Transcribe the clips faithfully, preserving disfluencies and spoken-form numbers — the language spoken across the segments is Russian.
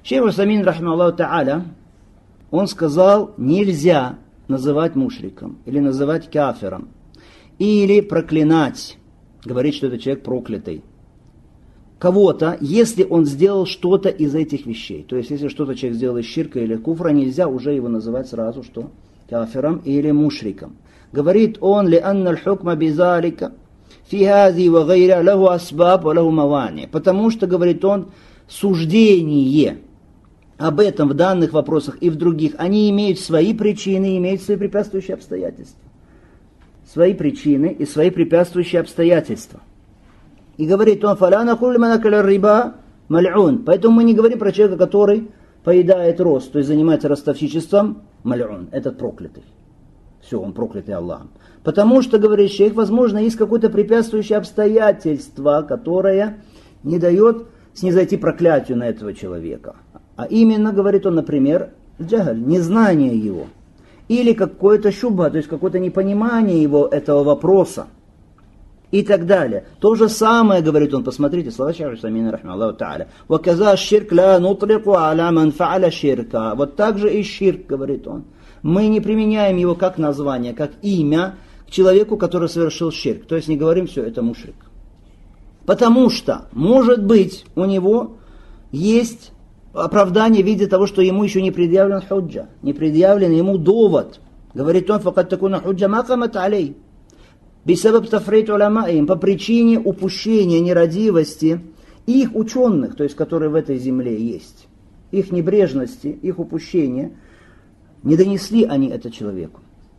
Шейх Усаймин, рахимахуллаху та'аля, он сказал, нельзя называть мушриком, или называть кафиром, или проклинать, говорить, что это человек проклятый. Кого-то, если он сделал что-то из этих вещей. То есть, если что-то человек сделал из ширка или куфра, нельзя уже его называть сразу, что кафиром или мушриком. Говорит он, لأن الحكم بذلك في هذه وغيرها له أسباب وله موانع. Потому что, говорит он, суждение об этом в данных вопросах и в других, они имеют свои причины, имеют свои препятствующие обстоятельства. Свои причины и свои препятствующие обстоятельства. И говорит он, فَلَا نَقُولُ مَنْ أَكَلَ الرِّبَا مَلْعُونَ. Поэтому мы не говорим про человека, который поедает рост, то есть занимается ростовщичеством, маль'ун, этот проклятый. Все, он проклятый Аллахом. Потому что, говорит шейх, возможно, есть какое-то препятствующее обстоятельство, которое не дает снизойти проклятию на этого человека. А именно, говорит он, например, джагаль, незнание его. Или какое-то шубха, то есть какое-то непонимание его этого вопроса. И так далее. То же самое, говорит он, посмотрите, слова Шейха Усаймина, рахимахуллаху та'аля. وَكَذَا الشِّرْكَ لَا نُطْلِقُ عَلَى مَنْ فَعَلَ شِرْكًا. Вот так же и ширк, говорит он. Мы не применяем его как название, как имя к человеку, который совершил ширк. То есть не говорим, все, это мушрик. Потому что, может быть, у него есть оправдание в виде того, что ему еще не предъявлен худжа, не предъявлен ему довод. Говорит он, فَقَدْ تَكُونَ حُجَّةً مَا قَامَتْ عَلَيْهِ. بسبب تفريط علمائهم, по причине упущения, нерадивости их ученых, то есть которые в этой земле есть, их небрежности, их упущения, не донесли они это человеку.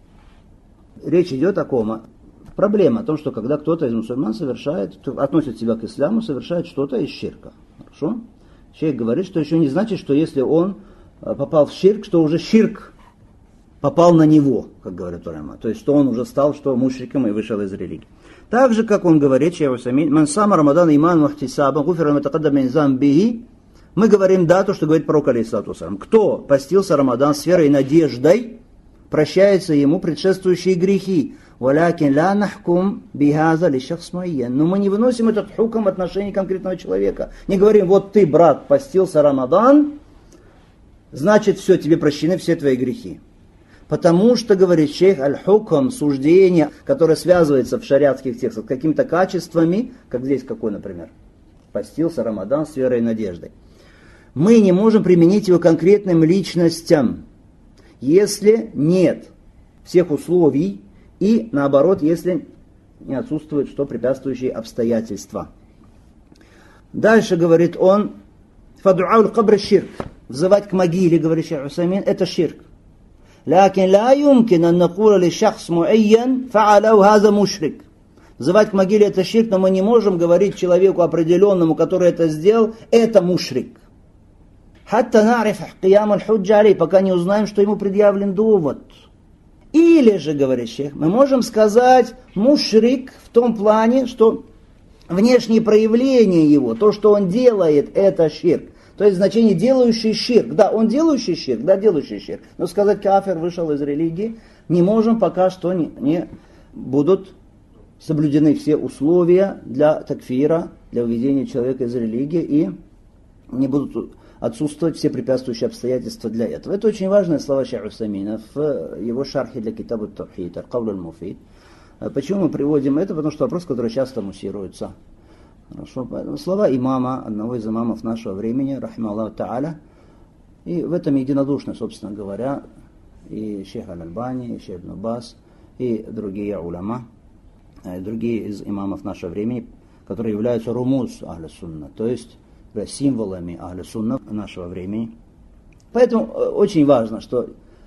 Речь идет о ком? Проблема о том, что когда кто-то из мусульман совершает, относит себя к исламу, совершает что-то из ширка. Хорошо? Человек говорит, что еще не значит, что если он попал в ширк, что уже ширк попал на него, как говорят улама. То есть, что он уже стал, что мушриком и вышел из религии. Так же, как он говорит, Шейх Усаймин, «Ман сама Рамадан иман махтисаба, гуфира матакадда мин замбихи». Мы говорим, да, то, что говорит пророк, алейхиссалату вассалям. Кто постился Рамадан с верой и надеждой, прощаются ему предшествующие грехи. «Валякин ла нахкум бихаза ли шахс муайян». Но мы не выносим этот хукм в отношении конкретного человека. Не говорим, вот ты, брат, постился Рамадан, значит, все, тебе прощены все твои грехи. Потому что, говорит шейх, аль-хукм, суждение, которое связывается в шариатских текстах с какими-то качествами, как здесь какой, например, постился Рамадан с верой и надеждой. Мы не можем применить его конкретным личностям, если нет всех условий и, наоборот, если не отсутствует что препятствующие обстоятельства. Дальше, говорит он, фаду'ауль кабр ширк, взывать к могиле, говорит шейх Усаймин, это ширк. لكن لا يمكن أن نقول لشخص معين فعله هذا مشرك. Взывать к могиле это ширк, но мы не можем говорить человеку определенному, который это сделал, это мушрик. حتى نعرف قيام الحجة عليه, пока не узнаем, что ему предъявлен довод. Или же, говорит шейх, мы можем сказать мушрик в том плане, что внешние проявления его, то, что он делает, это ширк. То есть значение делающий ширк. Да, он делающий ширк, да, делающий ширк. Но сказать кафир вышел из религии не можем, пока что не, не будут соблюдены все условия для такфира, для выведения человека из религии, и не будут отсутствовать все препятствующие обстоятельства для этого. Это очень важные слова Шейха Усаймина в его шархе для китаба ат-Тавхид, аль-Кауль аль-Муфид. Почему мы приводим это? Потому что вопрос, который часто муссируется. Хорошо. Слова имама, одного из имамов нашего времени, рахимахуллаху та'аля, и в этом единодушно, собственно говоря, и шейх аль-Альбани, и шейх ибн Бас, и другие уляма, и другие из имамов нашего времени, которые являются румуз ахля сунна, то есть символами ахля сунна нашего времени. Поэтому очень важно, что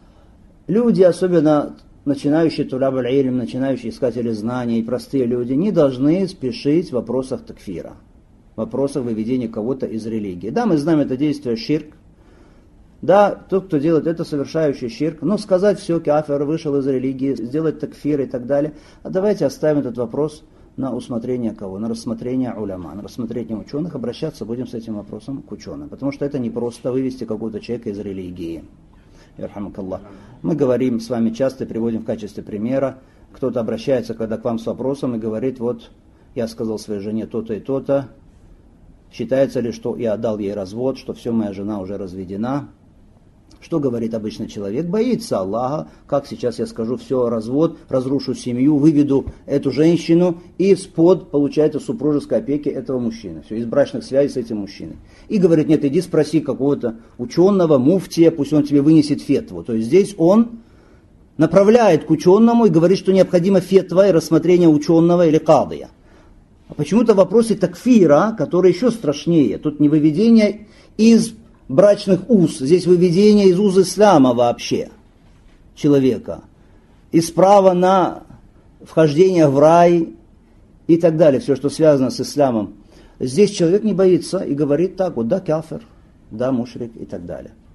люди, особенно начинающие туляб аль-илм, начинающие искатели знаний, и простые люди, не должны спешить в вопросах такфира, в вопросах выведения кого-то из религии. Да, мы знаем это действие ширк. Да, тот, кто делает это, совершающий ширк. Но сказать все, кафир вышел из религии, сделать такфир и так далее. А давайте оставим этот вопрос на усмотрение кого? На рассмотрение уляма, на рассмотрение ученых. Обращаться будем с этим вопросом к ученым. Потому что это не просто вывести какого-то человека из религии. Ярхамакаллах. Мы говорим с вами часто, приводим в качестве примера, кто-то обращается когда к вам с вопросом и говорит, вот, я сказал своей жене то-то и то-то, Считается ли, что я отдал ей развод, что все, моя жена уже разведена? Что говорит обычный человек? Боится Аллаха. Как сейчас я скажу, все, развод, разрушу семью, выведу эту женщину и спод получается супружеской опеки этого мужчины. Все, из брачных связей с этим мужчиной. И говорит, нет, иди спроси какого-то ученого, муфтия, пусть он тебе вынесет фетву. То есть здесь он направляет к ученому и говорит, что необходимо фетва и рассмотрение ученого или кадия. А почему-то в вопросе такфира, который еще страшнее, тут не выведение из брачных уз, здесь выведение из уз ислама вообще человека, из права на вхождение в рай и так далее, все, что связано с исламом. Здесь человек не боится и говорит так вот, да, кафир, да, мушрик и так далее.